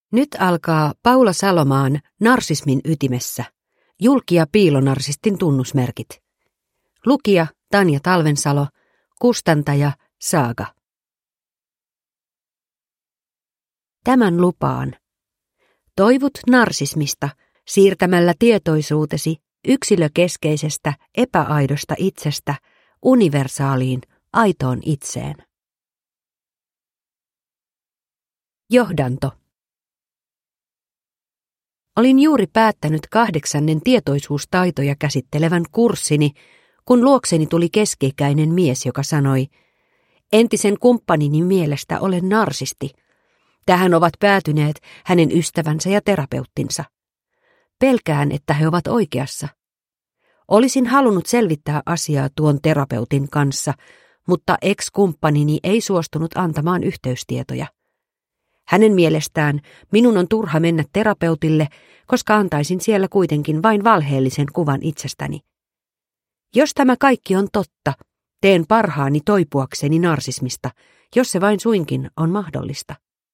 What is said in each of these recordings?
Nyt alkaa Paula Salomaan Narsismin ytimessä. Julki- ja piilonarsistin tunnusmerkit. Lukija Tanja Talvensalo, kustantaja Saaga. Tämän lupaan. Toivut narsismista siirtämällä tietoisuutesi yksilökeskeisestä epäaidosta itsestä universaaliin aitoon itseen. Johdanto. Olin juuri päättänyt 8. tietoisuustaitoja käsittelevän kurssini, kun luokseni tuli keski-ikäinen mies, joka sanoi, entisen kumppanini mielestä olen narsisti. Tähän ovat päätyneet hänen ystävänsä ja terapeuttinsa. Pelkään, että he ovat oikeassa. Olisin halunnut selvittää asiaa tuon terapeutin kanssa, mutta ex-kumppanini ei suostunut antamaan yhteystietoja. Hänen mielestään minun on turha mennä terapeutille, koska antaisin siellä kuitenkin vain valheellisen kuvan itsestäni. Jos tämä kaikki on totta, teen parhaani toipuakseni narsismista, jos se vain suinkin on mahdollista.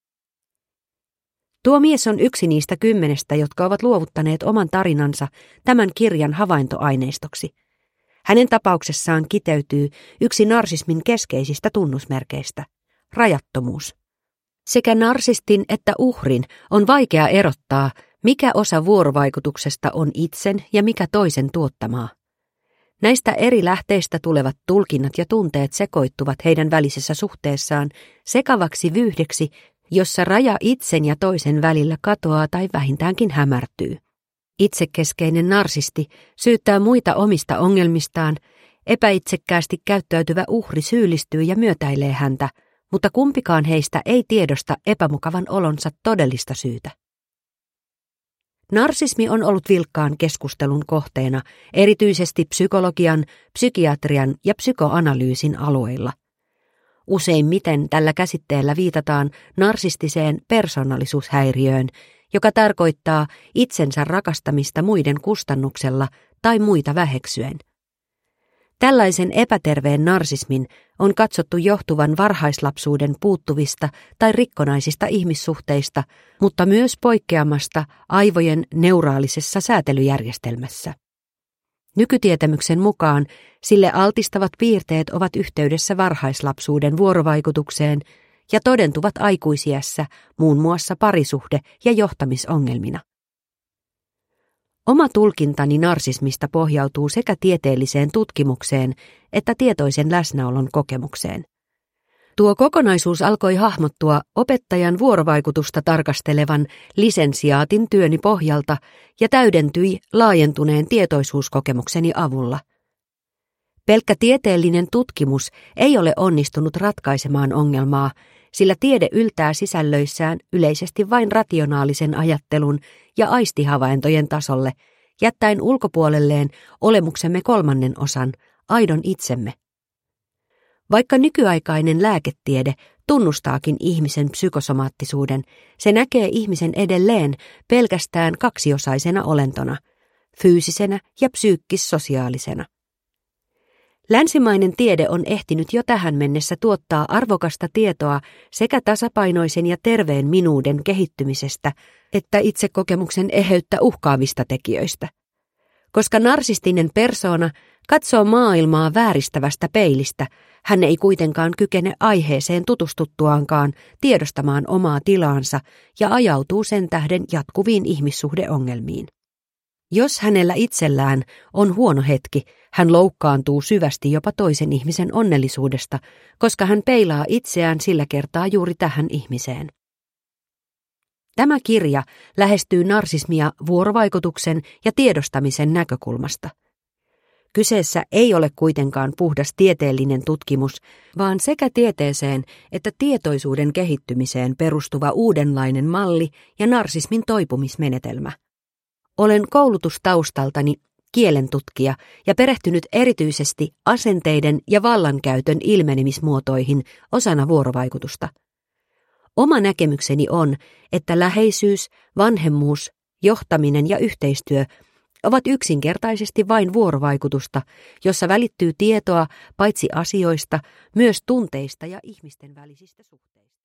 Tuo mies on yksi niistä 10, jotka ovat luovuttaneet oman tarinansa tämän kirjan havaintoaineistoksi. Hänen tapauksessaan kiteytyy yksi narsismin keskeisistä tunnusmerkeistä, rajattomuus. Sekä narsistin että uhrin on vaikea erottaa, mikä osa vuorovaikutuksesta on itsen ja mikä toisen tuottamaa. Näistä eri lähteistä tulevat tulkinnat ja tunteet sekoittuvat heidän välisessä suhteessaan sekavaksi vyyhdeksi, jossa raja itsen ja toisen välillä katoaa tai vähintäänkin hämärtyy. Itsekeskeinen narsisti syyttää muita omista ongelmistaan, epäitsekkäästi käyttäytyvä uhri syyllistyy ja myötäilee häntä, mutta kumpikaan heistä ei tiedosta epämukavan olonsa todellista syytä. Narsismi on ollut vilkkaan keskustelun kohteena, erityisesti psykologian, psykiatrian ja psykoanalyysin alueilla. Useimmiten tällä käsitteellä viitataan narsistiseen persoonallisuushäiriöön, joka tarkoittaa itsensä rakastamista muiden kustannuksella tai muita väheksyen. Tällaisen epäterveen narsismin on katsottu johtuvan varhaislapsuuden puuttuvista tai rikkonaisista ihmissuhteista, mutta myös poikkeamasta aivojen neuraalisessa säätelyjärjestelmässä. Nykytietämyksen mukaan sille altistavat piirteet ovat yhteydessä varhaislapsuuden vuorovaikutukseen ja todentuvat aikuisiässä muun muassa parisuhde- ja johtamisongelmina. Oma tulkintani narsismista pohjautuu sekä tieteelliseen tutkimukseen että tietoisen läsnäolon kokemukseen. Tuo kokonaisuus alkoi hahmottua opettajan vuorovaikutusta tarkastelevan lisensiaatin työni pohjalta ja täydentyi laajentuneen tietoisuuskokemukseni avulla. Pelkkä tieteellinen tutkimus ei ole onnistunut ratkaisemaan ongelmaa, sillä tiede yltää sisällöissään yleisesti vain rationaalisen ajattelun ja aistihavaintojen tasolle, jättäen ulkopuolelleen olemuksemme 3. osan, aidon itsemme. Vaikka nykyaikainen lääketiede tunnustaakin ihmisen psykosomaattisuuden, se näkee ihmisen edelleen pelkästään kaksiosaisena olentona, fyysisenä ja psyykkis-sosiaalisena. Länsimainen tiede on ehtinyt jo tähän mennessä tuottaa arvokasta tietoa sekä tasapainoisen ja terveen minuuden kehittymisestä että itsekokemuksen eheyttä uhkaavista tekijöistä. Koska narsistinen persoona katsoo maailmaa vääristävästä peilistä, hän ei kuitenkaan kykene aiheeseen tutustuttuaankaan tiedostamaan omaa tilaansa ja ajautuu sen tähden jatkuviin ihmissuhdeongelmiin. Jos hänellä itsellään on huono hetki, hän loukkaantuu syvästi jopa toisen ihmisen onnellisuudesta, koska hän peilaa itseään sillä kertaa juuri tähän ihmiseen. Tämä kirja lähestyy narsismia vuorovaikutuksen ja tiedostamisen näkökulmasta. Kyseessä ei ole kuitenkaan puhdas tieteellinen tutkimus, vaan sekä tieteeseen että tietoisuuden kehittymiseen perustuva uudenlainen malli ja narsismin toipumismenetelmä. Olen koulutustaustaltani kielentutkija ja perehtynyt erityisesti asenteiden ja vallankäytön ilmenemismuotoihin osana vuorovaikutusta. Oma näkemykseni on, että läheisyys, vanhemmuus, johtaminen ja yhteistyö ovat yksinkertaisesti vain vuorovaikutusta, jossa välittyy tietoa paitsi asioista, myös tunteista ja ihmisten välisistä suhteista.